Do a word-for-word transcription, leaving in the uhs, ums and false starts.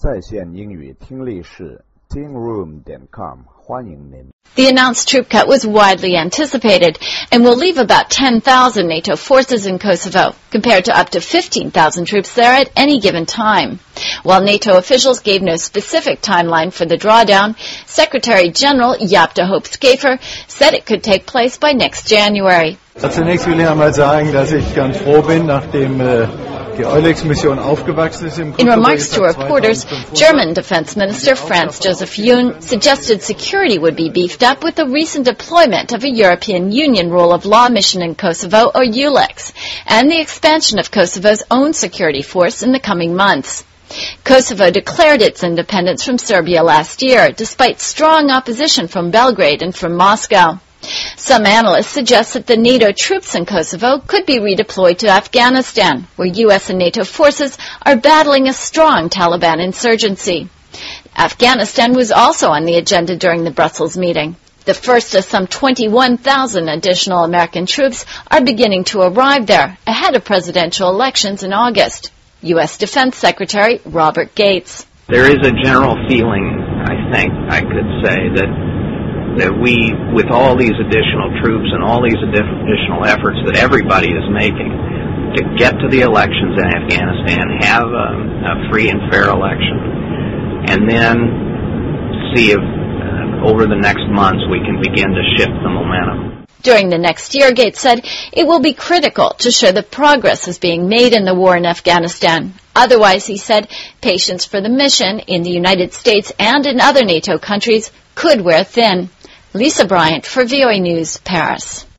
在线英语听力室 tingroom dot com 欢迎您。 The announced troop cut was widely anticipated and will leave about ten thousand NATO forces in Kosovo, compared to up to fifteen thousand troops there at any given time. While NATO officials gave no specific timeline for the drawdown, Secretary General Jaap de Hoop Schäfer said it could take place by next January. Zunächst will ich einmal sagen, dass ich ganz froh bin, nachdem äh, die EULEX-Mission aufgewachsen ist im Kosovo. In remarks to reporters, German Defense Minister Franz Josef Jun suggested security would be beefed up with the recent deployment of a European Union rule of law mission in Kosovo, or EULEX, and the expansion of Kosovo's own security force in the coming months. Kosovo declared its independence from Serbia last year, despite strong opposition from Belgrade and from Moscow. Some analysts suggest that the NATO troops in Kosovo could be redeployed to Afghanistan, where U S and NATO forces are battling a strong Taliban insurgency. Afghanistan was also on the agenda during the Brussels meeting. The first of some twenty-one thousand additional American troops are beginning to arrive there, ahead of presidential elections in August. U S Defense Secretary Robert Gates. There is a general feeling, I think I could say, that that we, with all these additional troops and all these additional efforts that everybody is making to get to the elections in Afghanistan, have a, a free and fair election, and then see if uh, over the next months we can begin to shift the momentum. During the next year, Gates said, it will be critical to show that progress is being made in the war in Afghanistan. Otherwise, he said, patience for the mission in the United States and in other NATO countries could wear thin. Lisa Bryant for V O A News, Paris.